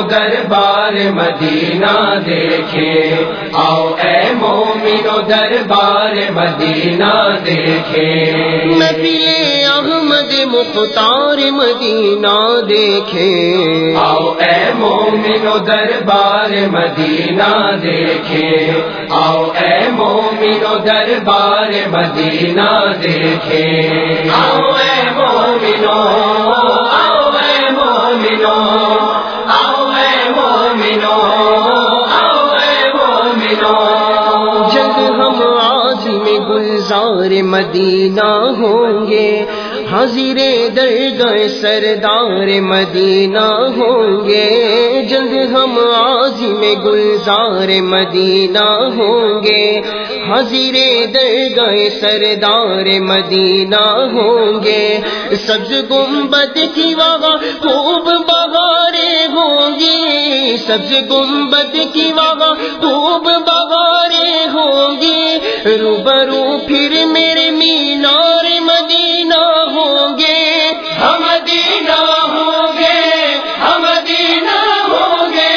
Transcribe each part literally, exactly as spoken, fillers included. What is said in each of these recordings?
دربار مدینہ دیکھیں، آؤ اے مومنو دربار مدینہ دیکھیں، محفل احمد مختار مدینہ دیکھیں، آؤ اے مومنو دربار مدینہ دیکھیں، آؤ اے مومنو دربار مدینہ دیکھیں، آؤ اے مومنو، آؤ اے مومنو، آؤ اے مومنو، آؤ اے مومنو، جلد ہم عازم گلزار مدینہ ہوں گے، حاضر درگاہ سردار مدینہ ہوں گے، جلد ہم عازم گلزار مدینہ ہوں گے، حاضر درگاہ سردار مدینہ ہوں گے، سبز گنبد کی وہاں خوب بہاریں ہوں گی، سبز گنبد کی وہاں خوب بہاریں ہوں گی، روبرو پھر میرے مینار مدینہ ہوں گے، ہم مدینہ ہوں گے، ہم مدینہ ہوں گے،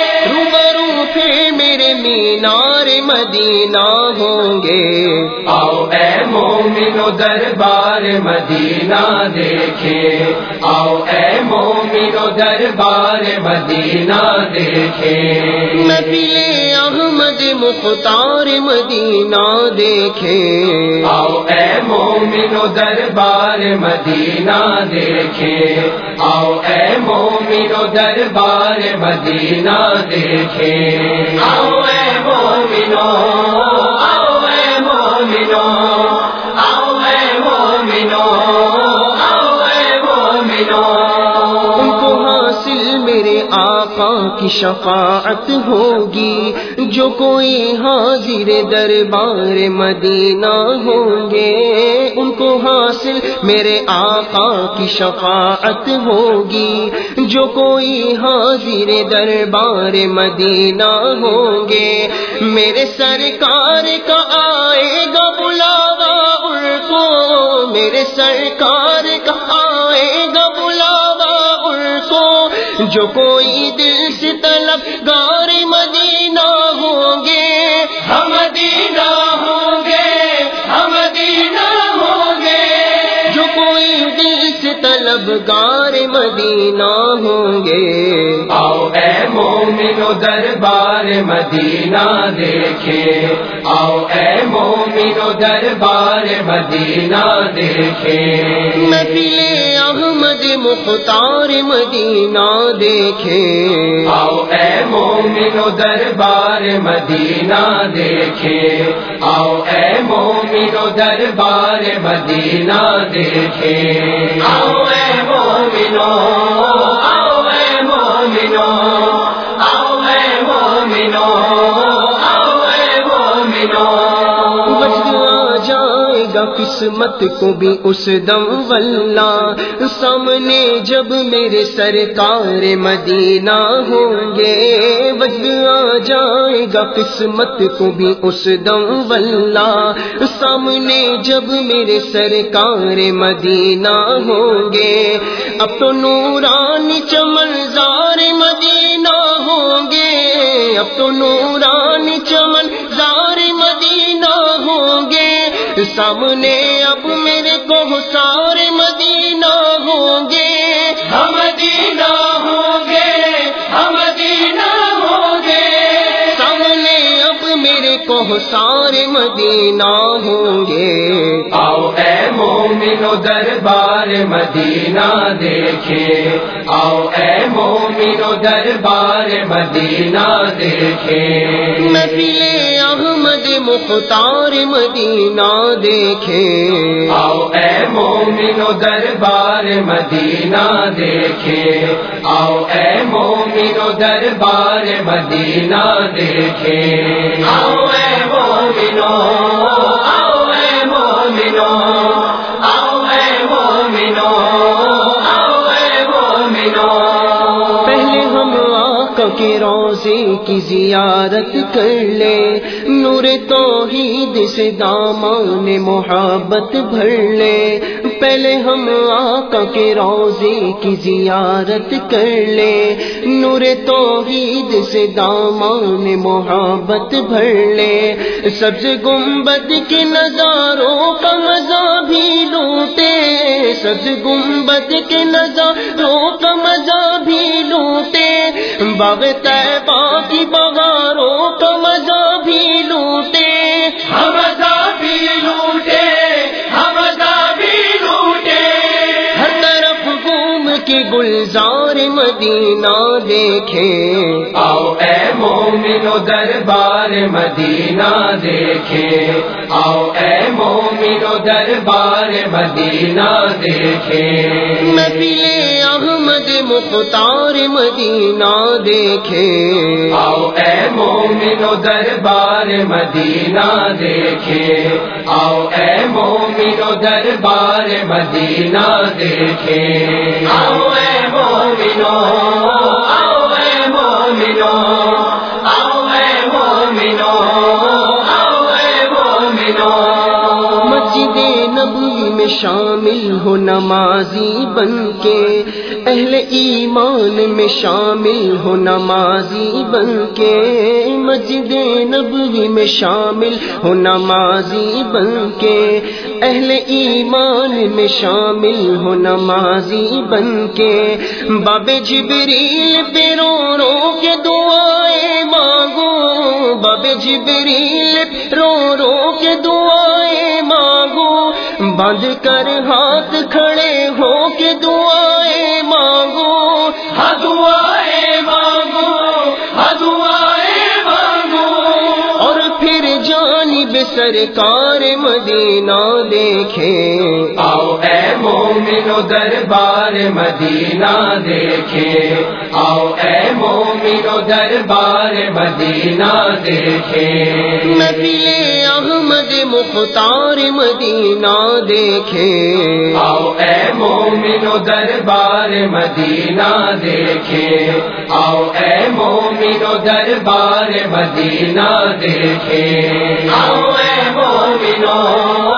روبرو پھر میرے مینار مدینہ ہوں گے، آؤ اے مومنو دربار مدینہ دیکھیں، آؤ اے مومنو دربار مدینہ دیکھیں، محفل احمد مختار مدینہ دیکھیں، آؤ اے مومنو دربار مدینہ دیکھیں، آؤ اے مومنو دربار مدینہ دیکھیں، آؤ اے مومنو، آؤ اے مومنو، آؤ اے مومنو، آؤ اے مومنو، ان کو حاصل میرے آقا کی شفاعت ہوگی، جو کوئی حاضر دربار مدینہ ہوں گے، ان کو حاصل میرے آقا کی شفاعت ہوگی، جو کوئی حاضر دربار مدینہ ہوں گے، میرے سرکار کا آئے گا بلاوا ان کو، میرے سرکار کا آئے گا بلاوا ان کو، جو کوئی دل سے طلب گار مدینہ ہوں گے، ہم مدینہ ہوں گے، ہم مدینہ ہوں گے، جو کوئی دل سے طلب گار مدینہ ہوں گے، آؤ اے مومنو دربار مدینہ دیکھیں، آؤ اے مومنو دربار مدینہ دیکھیں، محفل احمد مختار مدینہ دیکھیں، آؤ اے مومنو دربار مدینہ دیکھیں، آؤ اے مومنو دربار مدینہ دیکھیں، آؤ اے مومنو، آؤ اے مومنو، آؤ اے مومنو، آؤ اے مومنو، وجد آ جائے گا قسمت کو بھی اس دم واللہ، سامنے جب میرے سرکار مدینہ ہوں گے، وجد آ جائے گا قسمت کو بھی اس دم واللہ، سامنے جب میرے سرکار مدینہ ہوں گے، اب تو نورانی چمن زار مدینہ ہوں گے، اب تو نورانی چمن زار مدینہ ہوں گے، سامنے اب میرے کوثر مدینہ ہوں گے، ہم مدینہ ہوں گے، ہم مدینہ ہوں گے، سامنے اب میرے کوثر مدینہ ہوں گے، آؤ اے مومنو دربار مدینہ دیکھیں، آؤ اے مومنو دربار مدینہ دیکھیں، محفل احمد مختار مدینہ دیکھیں، آؤ اے مومنو دربار مدینہ دیکھیں، آؤ اے مومنو دربار مدینہ دیکھیں، آؤ اے مومنو، آؤ اے مومنو، آؤ اے مومنو، آؤ اے مومنو، پہلے ہم آقا کے روضے کی زیارت کر لے، نور توحید سے دامان محبت بھر لے، پہلے ہم آقا کے روضے کی زیارت کر لے، نور توحید سے دامان محبت بھر لے، سبز گنبد کے نظاروں کا مزہ بھی لوٹے، سبز گنبد کے نظاروں کا مزہ بھی لوٹے، باغ طیبہ کی بہاروں کا مزہ بھی لوٹے، مزہ بھی لوٹے، مزہ بھی لوٹے، ہر طرف گھوم کے گلزار مدینہ دیکھے، آؤ اے مومنو دربار مدینہ دیکھے، آؤ اے مومنو دربار مدینہ دیکھے، محفل احمد مختار مدینہ دیکھے، آؤ اے مومنو دربار مدینہ دیکھے، آؤ اے مومنو دربار مدینہ دیکھے، آؤ اے مومنو، آؤ اے مومنو، آؤ اے مومنو، آؤ اے مومنو، مسجد نبوی میں شامل ہو نمازی بن کے، اہل ایمان میں شامل ہو نمازی بن کے، مسجد نبوی میں شامل ہو نمازی بن کے، اہل ایمان میں شامل ہو نمازی بن کے، باب جبریل پہ رو رو کے دعائیں مانگو، باب جبریل رو رو کے دعائیں مانگو، باندھ کر ہاتھ کھڑے ہو کے دعائیں مانگو، ہاں دعائیں مانگو، ہاں دعائیں مانگو، اور پھر جانب سرکار مدینہ دیکھے، آؤ اے مومنو دربار مدینہ دیکھے، آؤ اے مومنو دربار مدینہ دیکھے، محفل احمد مختار مدینہ دیکھے، آؤ اے مومنو دربار مدینہ دیکھے، آؤ اے مومنو دربار مدینہ دیکھے، آؤ اے مومنو،